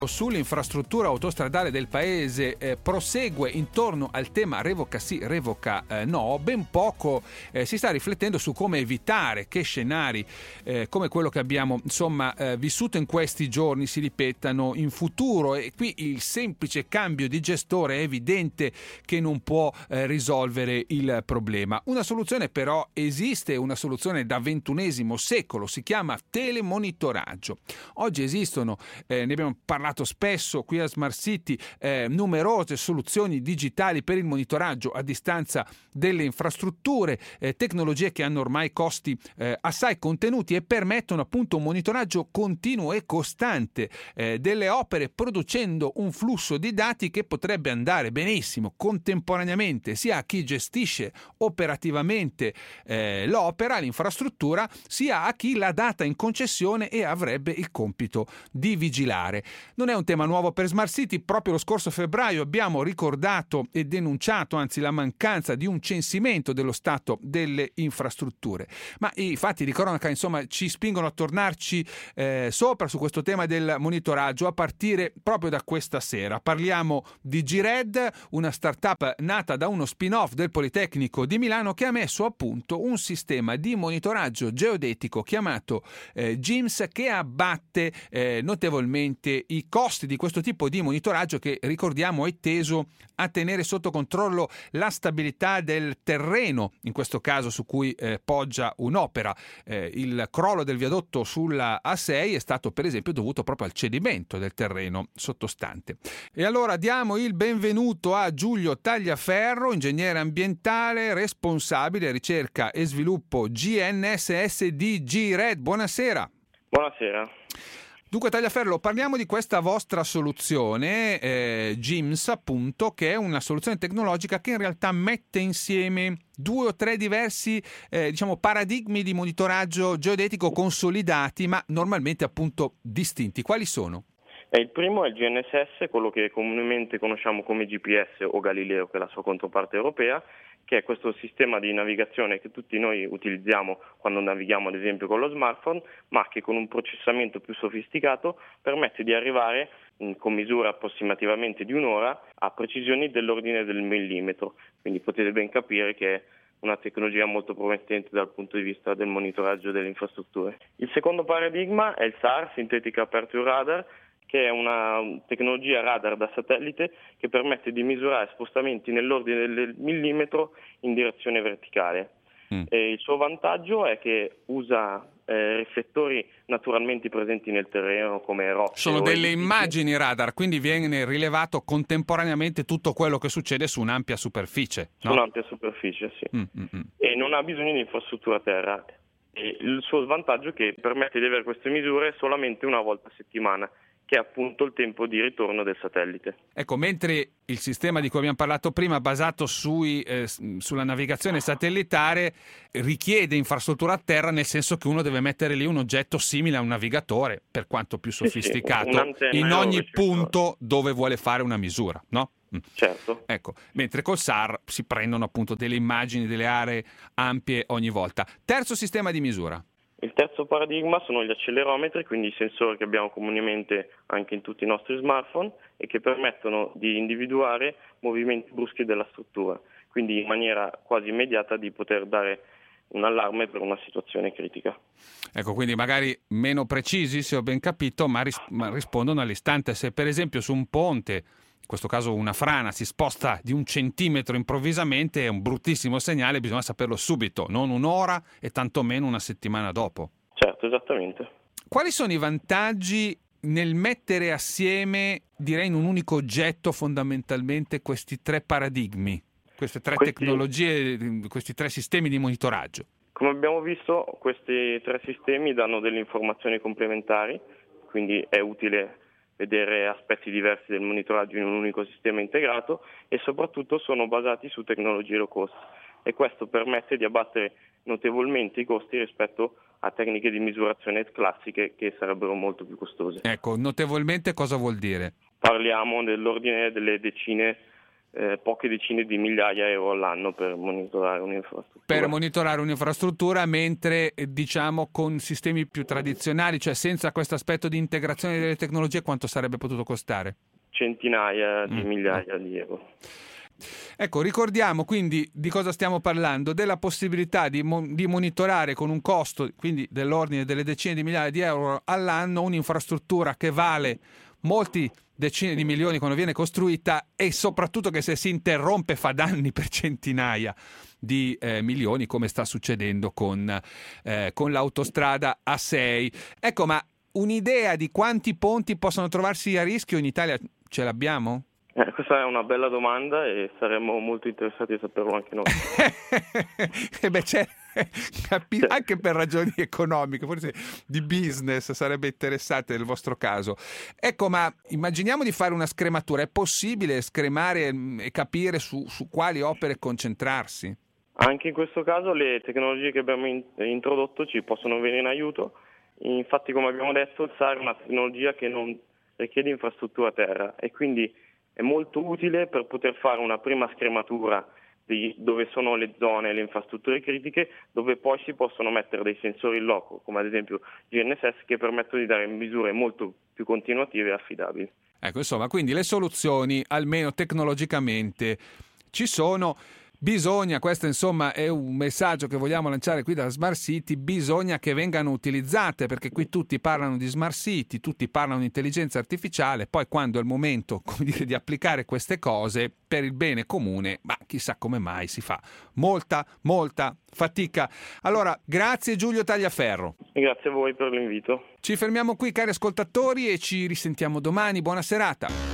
Sull'infrastruttura autostradale del paese prosegue intorno al tema revoca sì, revoca no. Ben poco si sta riflettendo su come evitare che scenari come quello che abbiamo vissuto in questi giorni si ripetano in futuro, e qui il semplice cambio di gestore è evidente che non può risolvere il problema. Una soluzione però esiste, una soluzione da XXI secolo, si chiama telemonitoraggio. Oggi esistono, ne abbiamo parlato spesso qui a Smart City, numerose soluzioni digitali per il monitoraggio a distanza delle infrastrutture, tecnologie che hanno ormai costi assai contenuti e permettono appunto un monitoraggio continuo e costante delle opere, producendo un flusso di dati che potrebbe andare benissimo contemporaneamente sia a chi gestisce operativamente l'opera, l'infrastruttura, sia a chi l'ha data in concessione e avrebbe il compito di vigilare. Non è un tema nuovo per Smart City. Proprio lo scorso febbraio abbiamo ricordato e denunciato, anzi, la mancanza di un censimento dello stato delle infrastrutture. Ma i fatti di cronaca, ci spingono a tornarci sopra su questo tema del monitoraggio a partire proprio da questa sera. Parliamo di G-RED, una startup nata da uno spin-off del Politecnico di Milano che ha messo a punto un sistema di monitoraggio geodetico chiamato GIMS, che abbatte notevolmente i costi di questo tipo di monitoraggio che, ricordiamo, è teso a tenere sotto controllo la stabilità del terreno, in questo caso su cui poggia un'opera. Il crollo del viadotto sulla A6 è stato per esempio dovuto proprio al cedimento del terreno sottostante. E allora diamo il benvenuto a Giulio Tagliaferro, ingegnere ambientale, responsabile ricerca e sviluppo GNSS di G-RED. Buonasera. Buonasera. Dunque Tagliaferro, parliamo di questa vostra soluzione GIMS, appunto, che è una soluzione tecnologica che in realtà mette insieme due o tre diversi paradigmi di monitoraggio geodetico consolidati, ma normalmente appunto distinti. Quali sono? Il primo è il GNSS, quello che comunemente conosciamo come GPS o Galileo, che è la sua controparte europea, che è questo sistema di navigazione che tutti noi utilizziamo quando navighiamo ad esempio con lo smartphone, ma che con un processamento più sofisticato permette di arrivare con misura approssimativamente di un'ora a precisioni dell'ordine del millimetro. Quindi potete ben capire che è una tecnologia molto promettente dal punto di vista del monitoraggio delle infrastrutture. Il secondo paradigma è il SAR, Synthetic Aperture Radar, che è una tecnologia radar da satellite che permette di misurare spostamenti nell'ordine del millimetro in direzione verticale. E il suo vantaggio è che usa riflettori naturalmente presenti nel terreno come rocce. Sono delle immagini radar, quindi viene rilevato contemporaneamente tutto quello che succede su un'ampia superficie. Su un'ampia superficie, sì. E non ha bisogno di infrastruttura a terra. E il suo svantaggio è che permette di avere queste misure solamente una volta a settimana, che è appunto il tempo di ritorno del satellite. Ecco, mentre il sistema di cui abbiamo parlato prima, basato sulla navigazione satellitare, richiede infrastruttura a terra, nel senso che uno deve mettere lì un oggetto simile a un navigatore, per quanto più sofisticato, in ogni punto dove vuole fare una misura, no? Certo. Ecco, mentre col SAR si prendono appunto delle immagini delle aree ampie ogni volta. Terzo sistema di misura. Il terzo paradigma sono gli accelerometri, quindi i sensori che abbiamo comunemente anche in tutti i nostri smartphone e che permettono di individuare movimenti bruschi della struttura, quindi in maniera quasi immediata di poter dare un allarme per una situazione critica. Ecco, quindi magari meno precisi, se ho ben capito, ma rispondono all'istante. Se per esempio su un ponte, in questo caso una frana, si sposta di 1 centimetro improvvisamente, è un bruttissimo segnale, bisogna saperlo subito, non un'ora e tantomeno una settimana dopo. Certo, esattamente. Quali sono i vantaggi nel mettere assieme, direi in un unico oggetto, fondamentalmente questi tre paradigmi, queste tre tecnologie, questi tre sistemi di monitoraggio? Come abbiamo visto, questi tre sistemi danno delle informazioni complementari, quindi è utile vedere aspetti diversi del monitoraggio in un unico sistema integrato e soprattutto sono basati su tecnologie low cost e questo permette di abbattere notevolmente i costi rispetto a tecniche di misurazione classiche che sarebbero molto più costose. Ecco, notevolmente cosa vuol dire? Parliamo dell'ordine delle poche decine di migliaia di euro all'anno per monitorare un'infrastruttura. per monitorare un'infrastruttura, mentre diciamo con sistemi più tradizionali, cioè senza questo aspetto di integrazione delle tecnologie, quanto sarebbe potuto costare? Centinaia di migliaia di euro. Ecco, ricordiamo quindi di cosa stiamo parlando: della possibilità di monitorare con un costo quindi dell'ordine delle decine di migliaia di euro all'anno un'infrastruttura che vale molti decine di milioni quando viene costruita, e soprattutto che se si interrompe fa danni per centinaia di milioni, come sta succedendo con l'autostrada A6. Ecco, ma un'idea di quanti ponti possono trovarsi a rischio in Italia ce l'abbiamo? Questa è una bella domanda e saremmo molto interessati a saperlo anche noi. Anche per ragioni economiche, forse di business sarebbe interessante nel vostro caso. Ecco, ma immaginiamo di fare una scrematura. È possibile scremare e capire su quali opere concentrarsi? Anche in questo caso le tecnologie che abbiamo introdotto ci possono venire in aiuto. Infatti, come abbiamo detto, il SAR è una tecnologia che non richiede infrastruttura a terra e quindi è molto utile per poter fare una prima scrematura di dove sono le zone, le infrastrutture critiche, dove poi si possono mettere dei sensori in loco, come ad esempio GNSS, che permettono di dare misure molto più continuative e affidabili. Ecco, insomma, quindi le soluzioni, almeno tecnologicamente, ci sono. Bisogna, questo insomma è un messaggio che vogliamo lanciare qui da Smart City, bisogna che vengano utilizzate, perché qui tutti parlano di Smart City, tutti parlano di intelligenza artificiale, poi quando è il momento, come dire, di applicare queste cose per il bene comune, ma chissà come mai si fa molta fatica. Allora, grazie Giulio Tagliaferro. Grazie a voi per l'invito. Ci fermiamo qui, cari ascoltatori, e ci risentiamo domani. Buona serata.